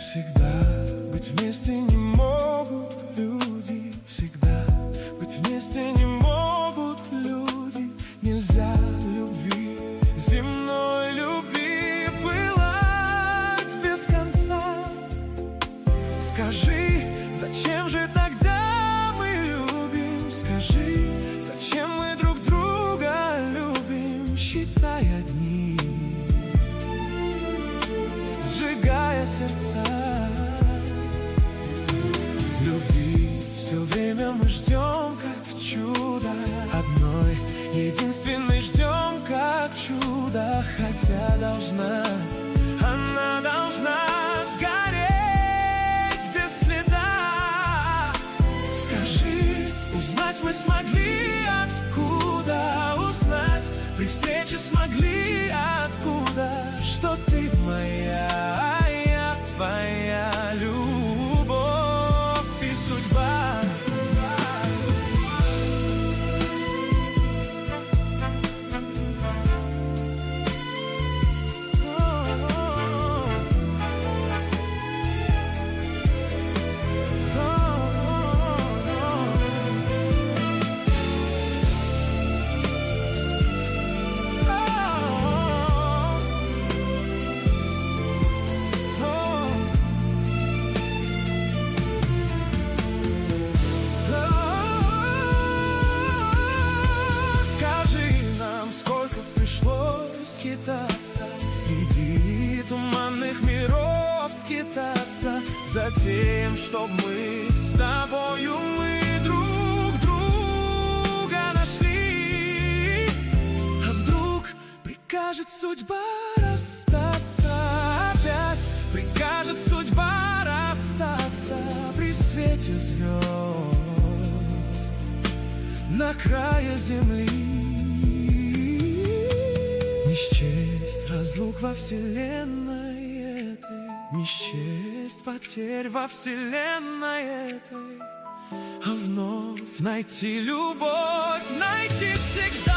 Всегда быть вместе не могут люди, всегда быть вместе не могут люди. Нельзя любви, земной любви, пылать без конца. Скажи, зачем же тогда мы любим? Скажи, зачем мы друг друга любим? Считая дни, сжигая сердца. Любви все время мы ждем, как чудо. Одной единственной ждем, как чудо. Хотя она должна сгореть без следа. Скажи, узнать мы смогли откуда? Узнать при встрече смогли откуда? Что ты моя, я твоя любовь и судьба. Среди туманных миров скитаться, затем, чтоб мы с тобою друг друга нашли. А вдруг прикажет судьба расстаться опять? Прикажет судьба расстаться при свете звезд на крае земли. Не счесть разлук во вселенной этой, не счесть потерь во вселенной этой, а вновь найти любовь, найти всегда.